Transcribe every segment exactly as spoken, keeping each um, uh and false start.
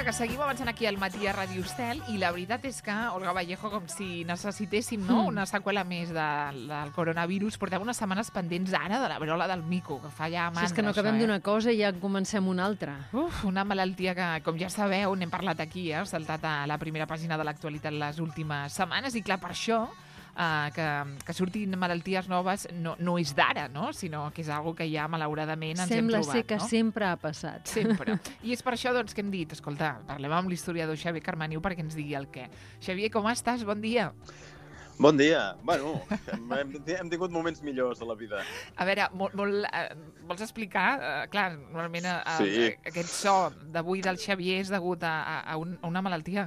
que seguim avançant aquí al matí a Ràdio Estel i la veritat és que, Olga Vallejo, com si necessitéssim no? una seqüela més de, del coronavirus, portem unes setmanes pendents ara de la verola del mico, que fa ja mandra, Si és que no acabem això, eh? d'una cosa i ja comencem una altra. Uf, una malaltia que, com ja sabeu, n'hem parlat aquí, eh? Ha saltat a la primera pàgina de l'actualitat les últimes setmanes i, clar, per això Uh, que, que surtin malalties noves no, no és d'ara, no? Sinó que és algo que ja, malauradament, ens Sembla hem trobat. ser que no? sempre ha passat. Sempre. I és per això doncs, que hem dit, escolta, parlem amb l'historiador Xavier Carmaniu perquè ens digui el què. Xavier, com estàs? Bon dia. Bon dia. Bueno, hem, hem tingut moments millors a la vida. A veure, molt, molt, uh, vols explicar? Uh, clar, normalment uh, Sí. aquest so d'avui del Xavier és degut a, a, a, un, a una malaltia.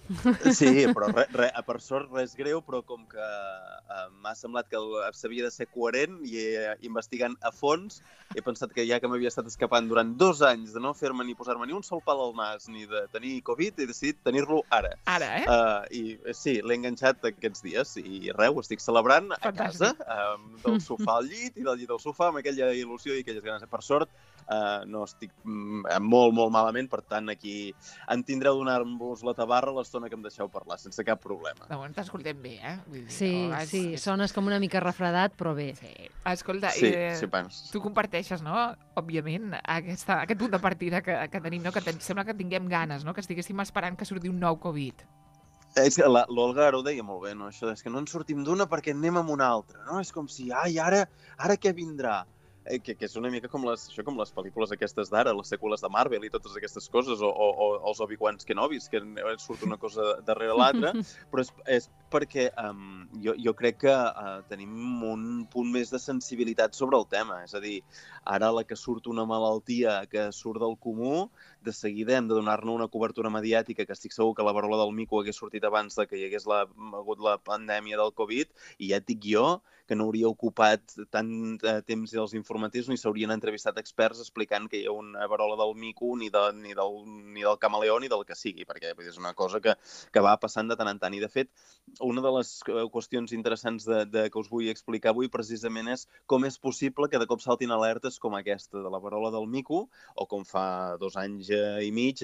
Sí, però re, re, per sort res greu, però com que eh, m'ha semblat que s'havia de ser coherent i eh, investigant a fons, he pensat que ja que m'havia estat escapant durant dos anys de no fer-me ni posar-me ni un sol pal al nas ni de tenir Covid, he decidit tenir-lo ara. Ara, eh? Uh, I sí, l'he enganxat aquests dies i res, ho estic celebrant a Fantàstic. casa, um, del sofà al llit i del llit al sofà, amb aquella il·lusió i aquelles ganes. Per sort, uh, no estic mm, molt, molt malament, per tant, aquí en tindreu donar-vos la tabarra l'estona que em deixeu parlar, sense cap problema. De moment t'escoltem bé, eh? Vull dir, Sí, no, és, sí, és... sones com una mica refredat, però bé. Sí. Escolta, Sí, eh, sí, bueno. tu comparteixes, no?, òbviament, aquesta, aquest punt de partida que, que tenim, no?, que ten, sembla que tinguem ganes, no?, que estiguéssim esperant que surti un nou Covid. És que la- l'Olga ara ho deia molt bé, no? Això és que no en sortim d'una perquè anem amb una altra, no? És com si, ai, ara, ara què vindrà? Eh, que, que és una mica com les, això, com les pel·lícules aquestes d'ara, les seqüeles de Marvel i totes aquestes coses, o, o, o els Obi-Wans Kenobis, que surt una cosa darrere l'altra, però és, és perquè um, jo, jo crec que uh, tenim un punt més de sensibilitat sobre el tema. És a dir, ara la que surt una malaltia que surt del comú, de seguida hem de donar-ne una cobertura mediàtica, que estic segur que la verola del mico hagués sortit abans de que hi hagués la, hagut la pandèmia del Covid, i ja et dic jo que no hauria ocupat tant eh, temps els informatius ni s'haurien entrevistat experts explicant que hi ha una verola del mico ni, de, ni, del, ni del camaleó ni del que sigui, perquè vull dir, és una cosa que, que va passant de tant en tant. I, de fet, una de les qüestions interessants de, de, que us vull explicar avui precisament és com és possible que de cop saltin alertes com aquesta de la verola del mico, o com fa dos anys i mig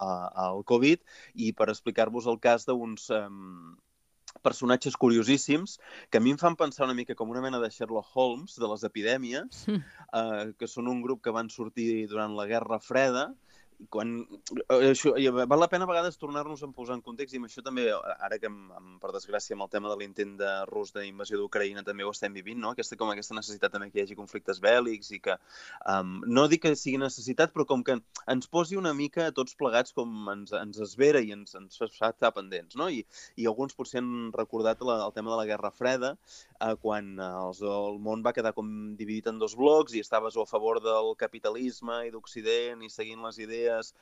al Covid, i per explicar-vos el cas d'uns um, personatges curiosíssims que a mi em fan pensar una mica com una mena de Sherlock Holmes de les epidèmies, mm. uh, que són un grup que van sortir durant la Guerra Freda. Quan, això, val la pena a vegades tornar-nos a posar en context, i amb això també, ara que per desgràcia amb el tema de l'intent de rus d'invasió d'Ucraïna també ho estem vivint, no? Aquesta, com aquesta necessitat també que hi hagi conflictes bèl·lics i que, um, no dic que sigui necessitat, però com que ens posi una mica tots plegats com ens, ens esvera i ens, ens fa estar pendents, no? I, i alguns potser han recordat la, el tema de la Guerra Freda, uh, quan els, el món va quedar com dividit en dos blocs i estaves o a favor del capitalisme i d'Occident i seguint les idees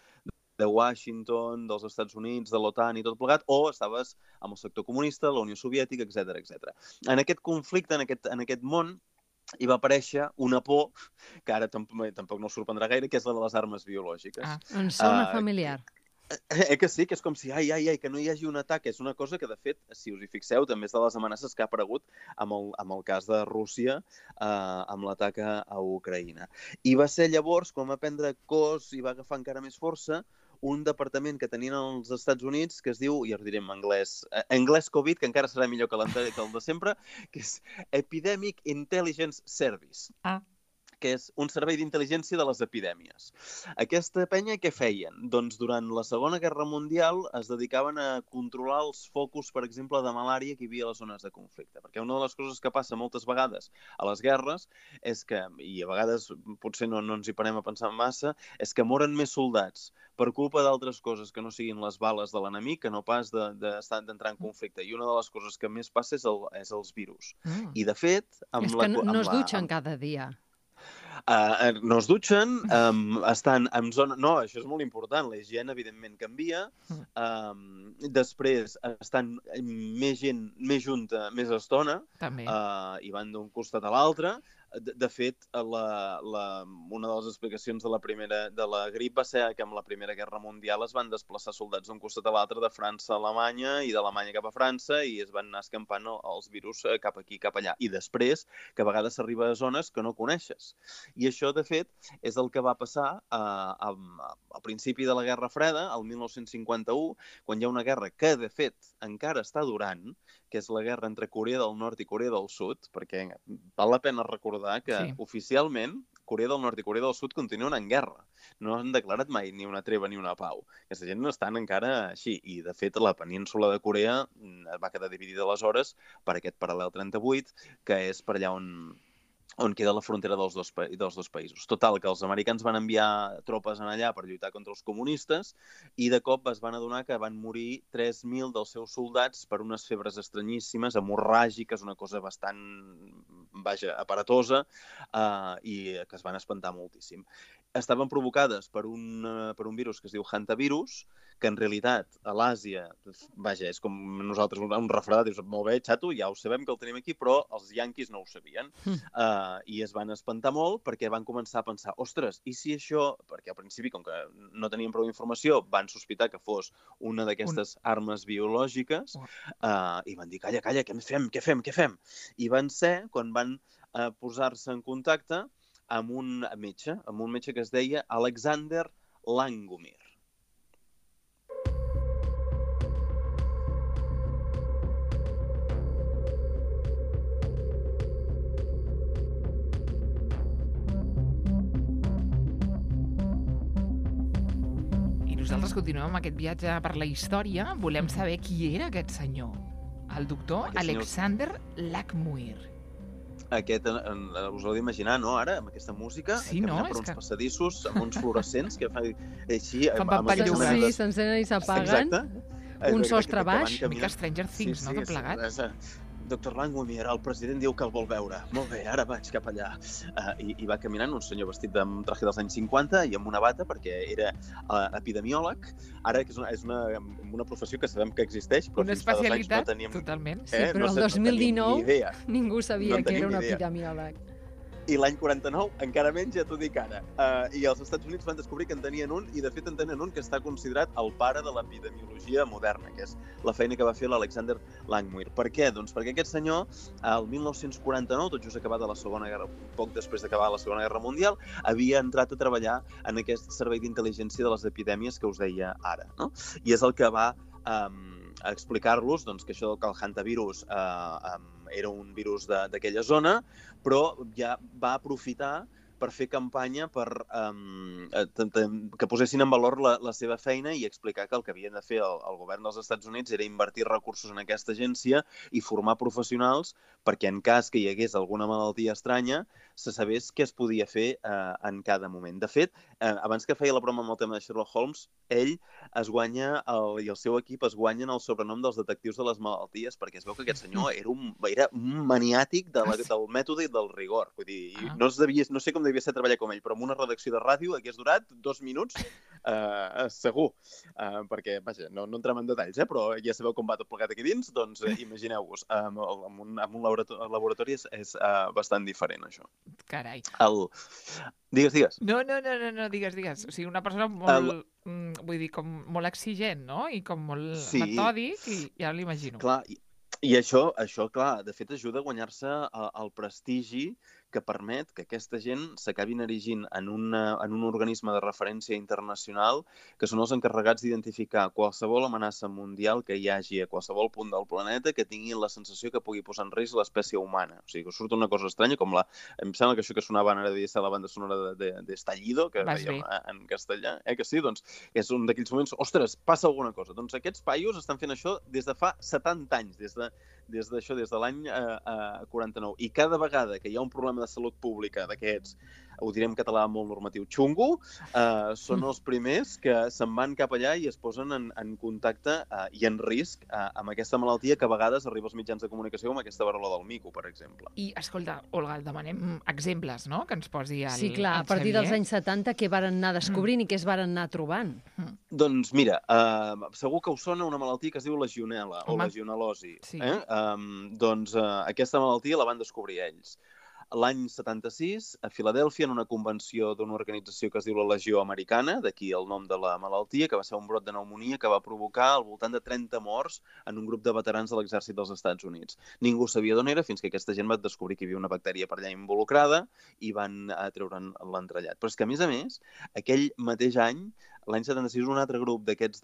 de Washington, dels Estats Units, de l'OTAN i tot plegat, o estaves amb el sector comunista, la Unió Soviètica, etcètera, etcètera. En aquest conflicte, en aquest, en aquest món, hi va aparèixer una por, que ara tampoc, tampoc no us sorprendrà gaire, que és la de les armes biològiques. Ah, em sona uh, familiar. Eh que sí, que és com si, ai, ai, ai, que no hi hagi un atac. És una cosa que, de fet, si us hi fixeu, també és de les amenaces que ha aparegut amb el, amb el cas de Rússia, eh, amb l'atac a, a Ucraïna. I va ser llavors, quan va prendre cos i va agafar encara més força, un departament que tenien als Estats Units que es diu, ja us diré en anglès, eh, anglès Covid, que encara serà millor que, que el de sempre, que és Epidemic Intelligence Service. Ah. Que és un servei d'intel·ligència de les epidèmies. Aquesta penya què feien? Doncs durant la Segona Guerra Mundial es dedicaven a controlar els focus, per exemple, de malària que hi havia a les zones de conflicte. Perquè una de les coses que passa moltes vegades a les guerres és que, i a vegades potser no, no ens hi parem a pensar massa, és que moren més soldats per culpa d'altres coses que no siguin les bales de l'enemic, que no pas d'entrar de, de, en conflicte. I una de les coses que més passa és, el, és els virus. Mm. I, de fet... Amb és que la, no, no amb es la, dutxen amb... cada dia. Uh, no es dutxen, um, estan en zona... No, això és molt important, la higiene evidentment canvia, um, després estan més gent, més junta, més estona, També. Uh, i van d'un costat a l'altre, de, de fet, la, la, una de les explicacions de la, primera, de la grip va ser que amb la Primera Guerra Mundial es van desplaçar soldats d'un costat a l'altre de França a Alemanya i d'Alemanya cap a França i es van anar escampant els virus cap aquí, cap allà. I després, que a vegades s'arriba a zones que no coneixes. I això, de fet, és el que va passar a, a, a principi de la Guerra Freda, el mil nou-cents cinquanta-u, quan hi ha una guerra que, de fet, encara està durant, que és la guerra entre Corea del Nord i Corea del Sud, perquè val la pena recordar que sí. Oficialment Corea del Nord i Corea del Sud continuen en guerra. No han declarat mai ni una treva ni una pau. Aquesta gent no estan encara així. I, de fet, la península de Corea va quedar dividida aleshores per aquest paral·lel trenta-vuit, que és per allà on... on queda la frontera dels dos, dels dos països. Total, que els americans van enviar tropes en allà per lluitar contra els comunistes i de cop es van adonar que van morir tres mil dels seus soldats per unes febres estranyíssimes, hemorràgiques, una cosa bastant, vaja, aparatosa, eh, i que es van espantar moltíssim. Estaven provocades per un, per un virus que es diu hantavirus, que en realitat a l'Àsia, vaja, és com nosaltres un refredat, dius, molt bé, xato, ja ho sabem que el tenim aquí, però els yanquis no ho sabien. Mm. Uh, I es van espantar molt perquè van començar a pensar, ostres, i si això, perquè al principi, com que no tenien prou informació, van sospitar que fos una d'aquestes un... armes biològiques, uh, i van dir, calla, calla, què fem, què fem, què fem? I van ser, quan van uh, posar-se en contacte, amb un metge, amb un metge que es deia Alexander Langmuir. I nosaltres continuem amb aquest viatge per la història. Volem saber qui era aquest senyor. El doctor aquest Alexander senyor... Langmuir. Aquest, us l'heu d'imaginar, no, ara, amb aquesta música, sí, no? per uns que... passadissos, amb uns fluorescents, que fa així... Com van pellugar. Sí, s'encenen i s'apaguen. Un sostre baix. Una mica Stranger Things, sí, sí, no, tot plegat? Sí, sí. Doctor Langmuir, el president diu que el vol veure. Molt bé, ara vaig cap allà. Uh, i, I va caminant un senyor vestit amb traje dels anys cinquanta i amb una bata, perquè era uh, epidemiòleg. Ara que és una, és una, una professió que sabem que existeix, però una fins fa dos anys no teníem... totalment. Sí, eh? però no el dos mil dinou no ningú sabia no que era un epidemiòleg. I l'any quaranta-nou encara menys, ja t'ho dic ara. Uh, I els Estats Units van descobrir que en tenien un, i de fet en tenen un que està considerat el pare de l'epidemiologia moderna, que és la feina que va fer l'Alexander Langmuir. Per què? Doncs perquè aquest senyor, el mil nou-cents quaranta-nou, tot just acabada la Segona Guerra, poc després d'acabar la Segona Guerra Mundial, havia entrat a treballar en aquest servei d'intel·ligència de les epidèmies que us deia ara, no? I és el que va um, explicar-los doncs, que això que el hantavirus uh, um, era un virus d'aquella zona, però ja va aprofitar per fer campanya per um, que posessin en valor la, la seva feina i explicar que el que havien de fer el, el govern dels Estats Units era invertir recursos en aquesta agència i formar professionals perquè en cas que hi hagués alguna malaltia estranya se sabés què es podia fer eh, en cada moment. De fet, eh, abans que feia la broma amb el tema de Sherlock Holmes, ell es guanya, el, i el seu equip es guanyen el sobrenom dels detectius de les malalties perquè es veu que aquest senyor era un, era un maniàtic de la, del mètode i del rigor. Vull dir, ah. no, es devia, no sé com devia ser treballar com ell, però amb una redacció de ràdio hagués durat dos minuts eh, segur. Eh, perquè, vaja, no, no entrem en detalls, eh, però ja sabeu com va tot plegat aquí dins, doncs eh, imagineu-vos, eh, amb, un, amb un laboratori, laboratori és, és eh, bastant diferent, això. Carai. El... Digues, digues. No, no, no, no, no, digues, digues. O sigui, una persona molt, el... vull dir, com molt exigent, no? I com molt sí. metòdic, i ja l'imagino. Clar, i, i això, això, clar, de fet ajuda a guanyar-se el prestigi que permet que aquesta gent s'acabin erigint en, una, en un organisme de referència internacional que són els encarregats d'identificar qualsevol amenaça mundial que hi hagi a qualsevol punt del planeta que tinguin la sensació que pugui posar en risc l'espècie humana. O sigui, que surt una cosa estranya com la... Em sembla que això que sonava ara de la banda sonora de, de, de Estallido, que dèiem en castellà, eh, que sí, doncs és un d'aquells moments, ostres, passa alguna cosa. Doncs aquests paios estan fent això des de fa setanta anys, des de des d'això, des de l'any eh, eh, quaranta-nou. I cada vegada que hi ha un problema de salut pública d'aquests, ho diré en català molt normatiu, xungo, eh, són els primers que se'n van cap allà i es posen en, en contacte eh, i en risc eh, amb aquesta malaltia que a vegades arriba als mitjans de comunicació com aquesta verola del mico, per exemple. I, escolta, Olga, demanem exemples, no?, que ens posi el Sí, clar, el a partir Xavier. dels anys setanta què varen anar descobrint mm. i què es varen anar trobant? Mm. Doncs mira, eh, segur que us sona una malaltia que es diu legionel·la o legionel·losi. Sí. Eh? Um, doncs uh, aquesta malaltia la van descobrir ells. l'any setanta-sis, a Filadèlfia, en una convenció d'una organització que es diu la Legió Americana, d'aquí el nom de la malaltia, que va ser un brot de pneumònia que va provocar al voltant de trenta morts en un grup de veterans de l'exèrcit dels Estats Units. Ningú sabia d'on era fins que aquesta gent va descobrir que hi havia una bactèria per allà involucrada i van treure'n l'entrellat. Però és que, a més a més, aquell mateix any, l'any setanta-sis, un altre grup d'aquests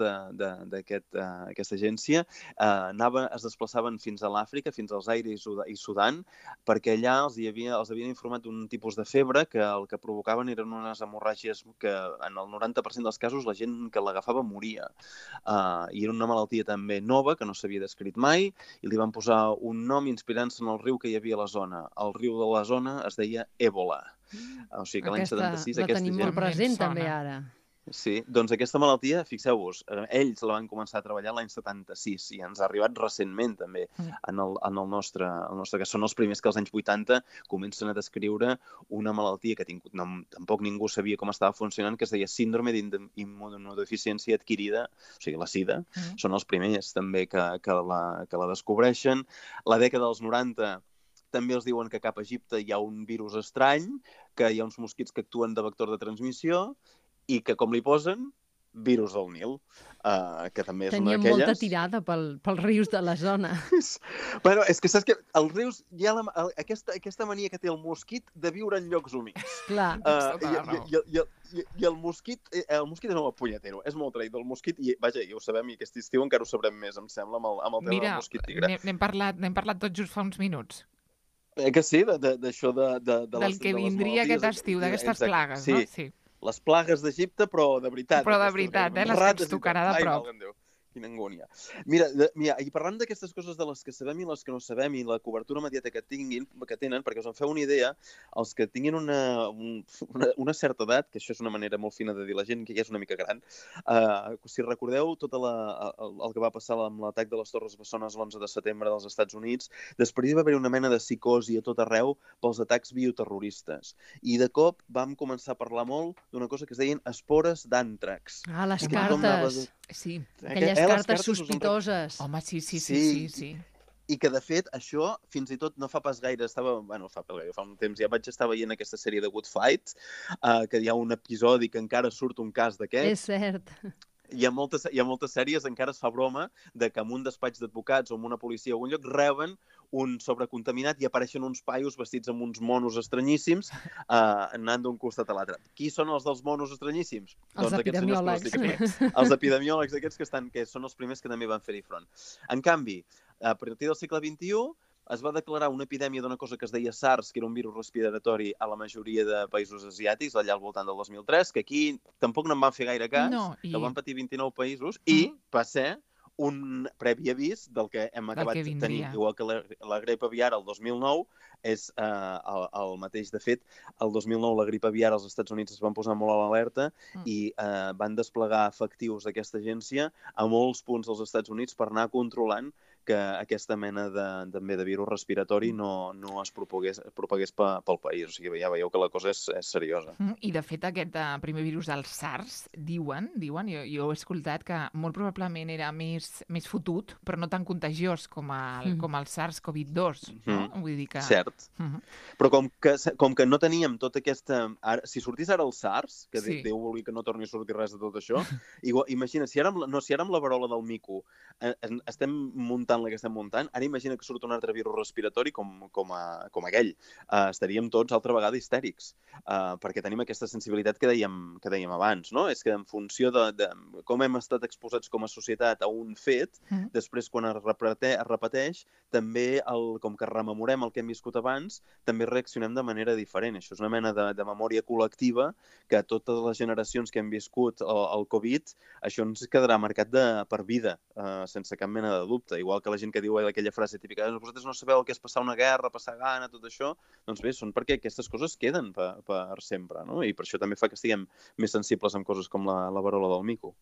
d'aquesta agència eh, anava, es desplaçaven fins a l'Àfrica, fins al Zaire i Sudan, perquè allà els, hi havia, els havien informat d'un tipus de febre que el que provocaven eren unes hemorràgies que en el noranta per cent dels casos la gent que l'agafava moria. Uh, I era una malaltia també nova, que no s'havia descrit mai, i li van posar un nom inspirant-se en el riu que hi havia a la zona. El riu de la zona es deia Èbola. O sigui que l'any setanta-sis la aquesta tenim gent... molt present també ara. Sí, doncs aquesta malaltia, fixeu-vos, ells la van començar a treballar l'any setanta-sis i ens ha arribat recentment també en el, en el, nostre, el nostre cas. Són els primers que als anys vuitanta comencen a descriure una malaltia que tingut, no, tampoc ningú sabia com estava funcionant, que es deia síndrome d'immunodeficiència adquirida, o sigui, la SIDA. Mm. Són els primers també que, que, la, que la descobreixen. La dècada dels noranta també els diuen que cap a Egipte hi ha un virus estrany, que hi ha uns mosquits que actuen de vector de transmissió, i que, com li posen, virus del Nil, uh, que també és Tenien una d'aquelles... molta tirada pel, pels rius de la zona. Bueno, és que saps que als rius hi ha la, aquesta, aquesta mania que té el mosquit de viure en llocs humits. Clar. Uh, i, i, i, i, I el mosquit, el mosquit és molt punyetero, és molt traïdor. El mosquit, i vaja, ja ho sabem, i aquest estiu encara ho sabrem més, em sembla, amb el, amb el tema Mira, del mosquit tigre. Mira, n'hem parlat, n'hem parlat tot just fa uns minuts. Eh que sí, d'això de, de, de, de Del les, que de les vindria malalties, aquest estiu, d'aquestes plagues, sí. no? Sí. Les plagues d'Egipte, però de veritat. Però de veritat, eh? Les que ens tocarà de prop. Quina angúnia. Mira, de, mira, i parlant d'aquestes coses de les que sabem i les que no sabem i la cobertura mediàtica que tinguin, que tenen, perquè us en feu una idea, els que tinguin una, un, una, una certa edat, que això és una manera molt fina de dir la gent que ja és una mica gran, uh, si recordeu tot la, el, el que va passar amb l'atac de les Torres Bessones l'onze de setembre dels Estats Units, després hi va haver una mena de psicosi a tot arreu pels atacs bioterroristes. I de cop vam començar a parlar molt d'una cosa que es deien espores d'àntrax. Ah, les cartes. Sí. Aquelles eh, cartes, cartes sospitoses. Home, sí, sí, sí, sí, sí, sí. I que, de fet, això, fins i tot no fa pas gaire, estava, bueno, fa, fa un temps ja vaig estar veient aquesta sèrie de Good Fight, uh, que hi ha un episodi que encara surt un cas d'aquest. És cert. Hi ha, moltes, hi ha moltes sèries, encara es fa broma, de que en un despatx d'advocats o en una policia o algun lloc reben un sobrecontaminat i apareixen uns paios vestits amb uns monos estranyíssims uh, anant d'un costat a l'altre. Qui són els dels monos estranyíssims? Els doncs epidemiòlegs. Aquests, els epidemiòlegs aquests que, estan, que són els primers que també van fer-hi front. En canvi, a partir del segle vint-i-u, es va declarar una epidèmia d'una cosa que es deia SARS, que era un virus respiratori a la majoria de països asiàtics, allà al voltant del dos mil tres, que aquí tampoc no en van fer gaire cas, no, i... que van patir vint-i-nou països, mm. i va ser un previ avís del que hem acabat que tenint, igual que la, la grip aviar el dos mil nou, és eh, el, el mateix. De fet, el dos mil nou la grip aviar als Estats Units es van posar molt a l'alerta mm. i eh, van desplegar efectius d'aquesta agència a molts punts dels Estats Units per anar controlant que aquesta mena de, també de virus respiratori no, no es propagués, propagués pel país. O sigui, ja veieu que la cosa és, és seriosa. Mm, I, de fet, aquest uh, primer virus del SARS, diuen, diuen jo, jo he escoltat que molt probablement era més, més fotut, però no tan contagiós com el, mm. com el SARS CoV dos. No? Mm. Vull dir que... Cert. Mm -hmm. Però com que, com que no teníem tota aquesta... Ara, si sortís ara el SARS, que sí. Déu vulgui que no torni a sortir res de tot això, igual, imagina, si ara, amb, no, si ara amb la verola del mico eh, estem muntant la que estem muntant, ara imagina que surt un altre virus respiratori com, com, a, com aquell. Uh, estaríem tots altra vegada histèrics, uh, perquè tenim aquesta sensibilitat que dèiem, que dèiem abans, no? És que en funció de, de com hem estat exposats com a societat a un fet, mm. després quan es, repete, es repeteix, també, el, com que rememorem el que hem viscut abans, també reaccionem de manera diferent. Això és una mena de, de memòria col·lectiva que totes les generacions que hem viscut el, el Covid, això ens quedarà marcat de, per vida, uh, sense cap mena de dubte. Igual que la gent que diu aquella frase típica, vosaltres no sabeu el que és passar una guerra, passar gana, tot això, doncs bé, són perquè aquestes coses queden per, per sempre, no? I per això també fa que estiguem més sensibles amb coses com la, la verola del mico.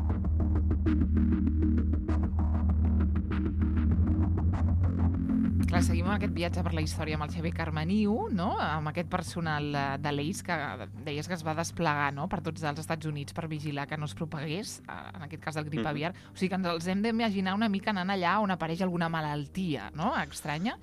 Clar, clar, seguim aquest viatge per la història amb el Xavier Carmeniu, no? Amb aquest personal de l'E I S que deies que es va desplegar, no?, per tots els Estats Units per vigilar que no es propagués, en aquest cas el grip aviar. Mm-hmm. O sigui que ens els hem d'imaginar una mica anant allà on apareix alguna malaltia, no?, estranya.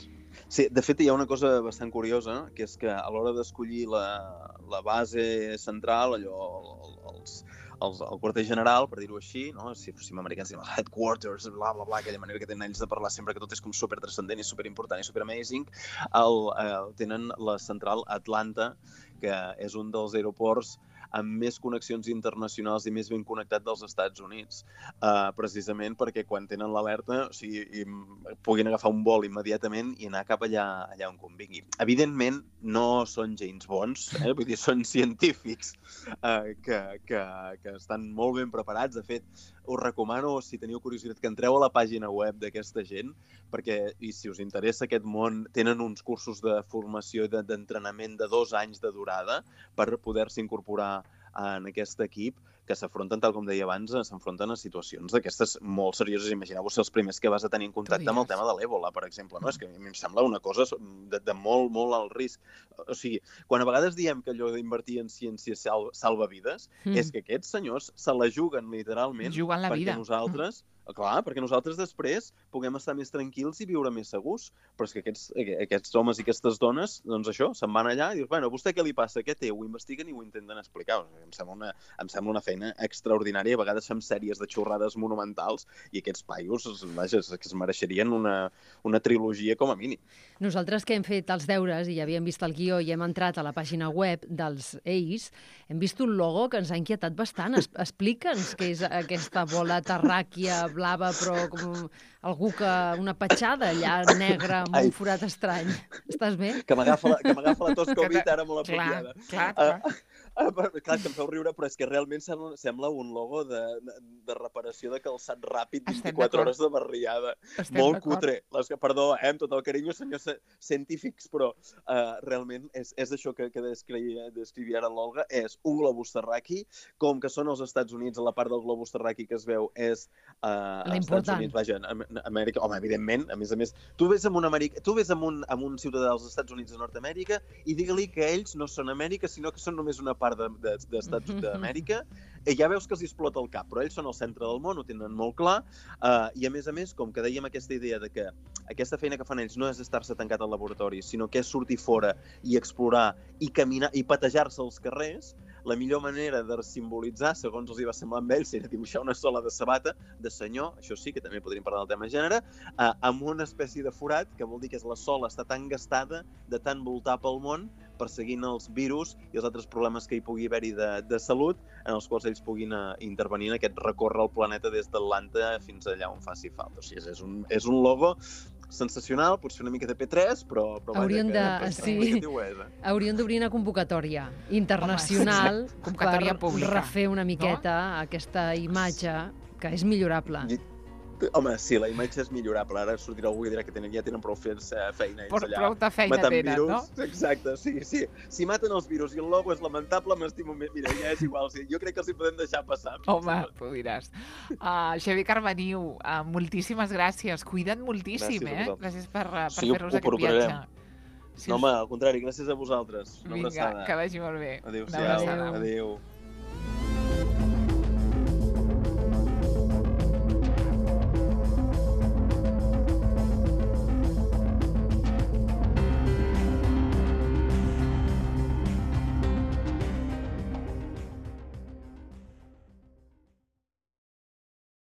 Sí, de fet hi ha una cosa bastant curiosa, que és que a l'hora d'escollir la, la base central, allò, els, els, el quarter general, per dir-ho així, no? Si fóssim americans, diem headquarters, bla, bla, bla, aquella manera que tenen ells de parlar sempre que tot és com supertranscendent i superimportant i superamazing, el, el, tenen la central Atlanta, que és un dels aeroports amb més connexions internacionals i més ben connectat dels Estats Units, uh, precisament perquè quan tenen l'alerta, o sigui, i, puguin agafar un vol immediatament i anar cap allà, allà on convingui. Evidentment, no són James Bonds, eh? Vull dir, són científics uh, que, que, que estan molt ben preparats. De fet, us recomano, si teniu curiositat, que entreu a la pàgina web d'aquesta gent, perquè, i si us interessa aquest món, tenen uns cursos de formació i d'entrenament de dos anys de durada per poder-se incorporar en aquest equip, que s'afronten, tal com deia abans, s'enfronten a situacions d'aquestes molt serioses. Imagineu-vos els primers que vas a tenir en contacte amb el tema de l'èbola, per exemple. No? És que a mi em sembla una cosa de, de molt, molt alt risc. O sigui, quan a vegades diem que allò d'invertir en ciència sal, salva vides, mm. és que aquests senyors se la juguen literalment juguen la perquè vida. nosaltres... Mm. Clar, perquè nosaltres després puguem estar més tranquils i viure més segurs. Però és que aquests, aquests homes i aquestes dones, doncs això, se'n van allà i diuen, bueno, a vostè què li passa? Què té? Ho investiguen i ho intenten explicar. O sigui, em sembla una, em sembla una feina extraordinària. A vegades fem sèries de xorrades monumentals i aquests paios, vaja, que es mereixerien una, una trilogia com a mínim. Nosaltres que hem fet els deures i ja havíem vist el guió i hem entrat a la pàgina web dels E I S, hem vist un logo que ens ha inquietat bastant. Explica'ns què és aquesta bola terràquia blava, però com algú que... una petjada allà negra amb Ai. un forat estrany. Estàs bé? Que m'agafa la, que m'agafa la tos Covid ara molt apropiada. Clar, clar, clar. Uh, uh, clar, que em feu riure, però és que realment sembla, sembla un logo de, de, de reparació de calçat ràpid, vint-i-quatre hores de barriada. Estem molt cutre. Les, perdó, eh, amb tot el carinyo, senyors científics, però uh, realment és, és això que, que descrivia, descrivia ara l'Olga, és un globus terraqui, com que són els Estats Units, a la part del globus terraqui que es veu és uh, als Estats Units, vaja, Amèrica, home, evidentment, a més a més, tu ves amb un, Amèrica, tu ves amb un, amb un ciutadà dels Estats Units de Nord-Amèrica i digue-li que ells no són Amèrica, sinó que són només una part part d'Estats de, de, d'Amèrica, i ja veus que els explota el cap, però ells són el centre del món, ho tenen molt clar, uh, i a més a més, com que dèiem aquesta idea de que aquesta feina que fan ells no és estar-se tancat al laboratori, sinó que és sortir fora i explorar i caminar i patejar-se als carrers, la millor manera de simbolitzar, segons els hi va semblar amb ells, era dibuixar una sola de sabata de senyor, això sí, que també podríem parlar del tema gènere, uh, amb una espècie de forat, que vol dir que la sola està tan gastada de tant voltar pel món, perseguint els virus i els altres problemes que hi pugui haver-hi de, de salut, en els quals ells puguin uh, intervenir en aquest recórrer el planeta des d'Atlanta fins allà on faci falta. O sigui, és un, és un logo sensacional, potser una mica de P tres, però, però Hauríem vaja, de, que sí, hauríem d'obrir una convocatòria internacional. Home, sí, convocatòria per pública, refer una miqueta, no?, aquesta imatge que és millorable. I, home, sí, la imatge és millorable. Ara sortirà algú i dirà que tenen, ja tenen prou feina ells Por, allà. Prou de feina tenen, virus. No? Exacte, sí, sí. Si maten els virus i el logo és lamentable, m'estimo més. Mira, ja és igual. Sí. Jo crec que els hi podem deixar passar. Home, ho diràs. Uh, Xavier Carmeniu, uh, moltíssimes gràcies. Cuida't moltíssim, gràcies eh? Gràcies per, per sí, fer-nos aquest viatge. Sí, no, home, al contrari, gràcies a vosaltres. Una Vinga, abraçada. que vagi molt bé. Adéu-siau. Adéu.